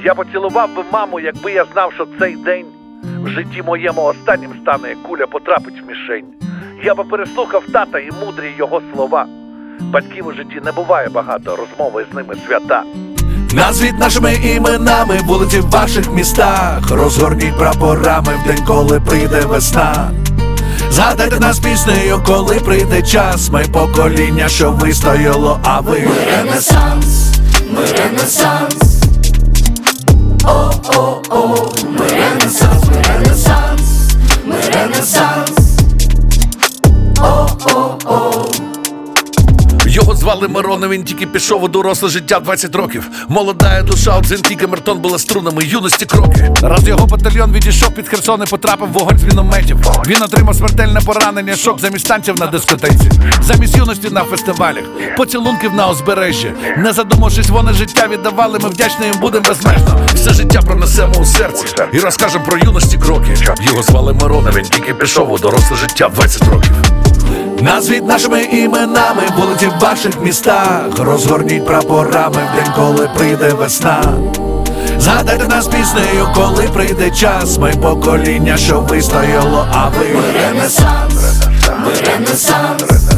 Я поцілував би маму, якби я знав, що цей день в житті моєму останнім стане, як куля потрапить в мішень. Я би переслухав тата і мудрі його слова. Батьків у житті не буває багато, розмови з ними свята. Назвіть нашими іменами вулиці в ваших містах, розгорніть прапорами в день, коли прийде весна. Згадайте нас піснею, коли прийде час. Ми покоління, що вистояло, а ви Ренесанс, ми Ренесанс. О-о-о, ми Ренесанс, ми Ренесанс, ми Ренесанс. О-о-о. Його звали Мирон, він тільки пішов у доросле життя в 20 років. Молодая душа, от Дзентіки Камертон була струнами юності кроки. Раз його батальйон відійшов під Херсон і потрапив в вогонь з мінометів. Він отримав смертельне поранення, шок замість танців на дискотеці, замість юності на фестивалях, поцілунків на узбережжі. Не задумавшись, вони життя віддавали, ми вдячні їм будем безмежно. Все життя пронесемо у серці і розкажемо про юності кроки. Його звали Мирон, він тільки пішов у доросле життя в 20 років. Назвіть нашими іменами вулиці в ваших містах, розгорніть прапорами в день, коли прийде весна. Згадайте нас піснею, коли прийде час. Ми покоління, що вистояло, а ви Ренесанс, ми Ренесанс.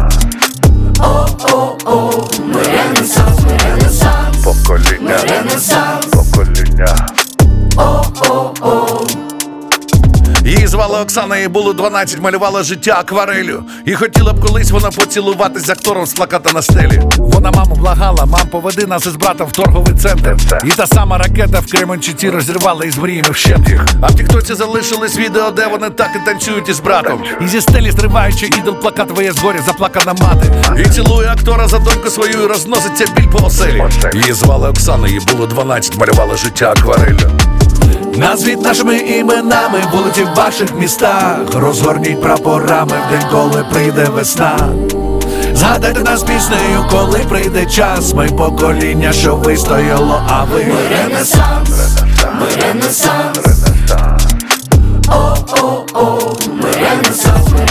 О-о-о, ми Ренесанс, ми Ренесанс. Покоління, Ми Ренесанс. покоління. О-о-о. Її звали Оксана, їй було 12, малювала життя акварелью. І хотіла б колись вона поцілуватись з актором з плаката на стелі. Вона маму благала: мам, поведи нас із братом в торговий центр. І та сама ракета в Кременчуці розірвала із мріями вщент їх. А в тіктоці залишились відео, де вони так і танцюють із братом. І зі стелі зриваючи ідол плакат «Твоє згорі, заплакана мати». І цілує актора за доньку свою, і розноситься біль по оселі. Її звали Оксана, їй було 12, малювала життя акварелью. Назвіть нашими іменами вулиці в ваших містах, розгорніть прапорами в день, коли прийде весна. Згадайте нас піснею, коли прийде час. Ми покоління, що вистояло, а ви Ренесанс, ми Ренесанс. О-о-о, ми Ренесанс, ми